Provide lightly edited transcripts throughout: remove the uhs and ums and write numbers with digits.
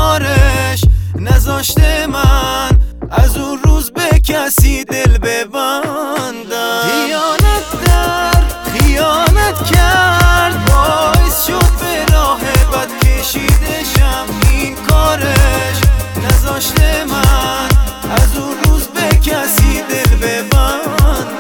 کارش نذاشته من از اون روز به کسی دل ببندم. خیانت در خیانت کرد، باعث شد به راه بد کشیدشم. این کارش نذاشته من از اون روز به کسی دل ببندم.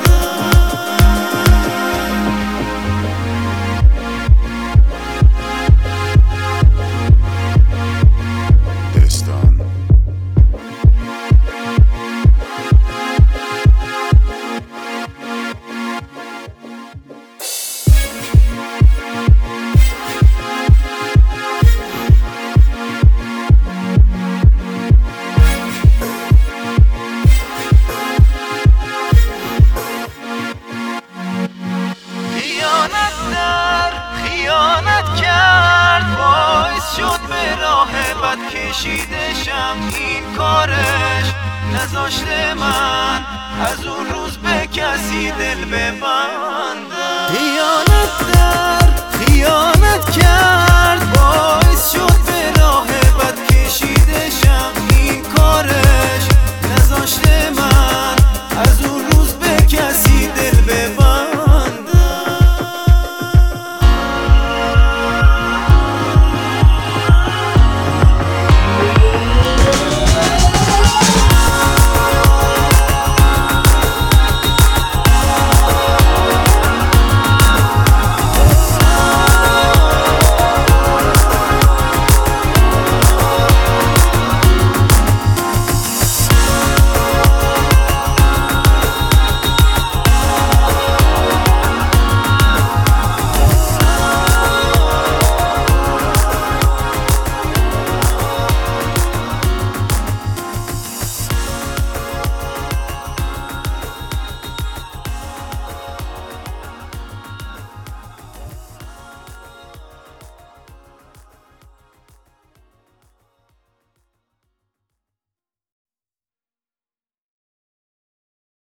خیانت کرد، باعث شد به راه بد کشیدشم. این کارش نذاشته من از اون روز به کسی دل ببندم. خیانت در خیانت کرد،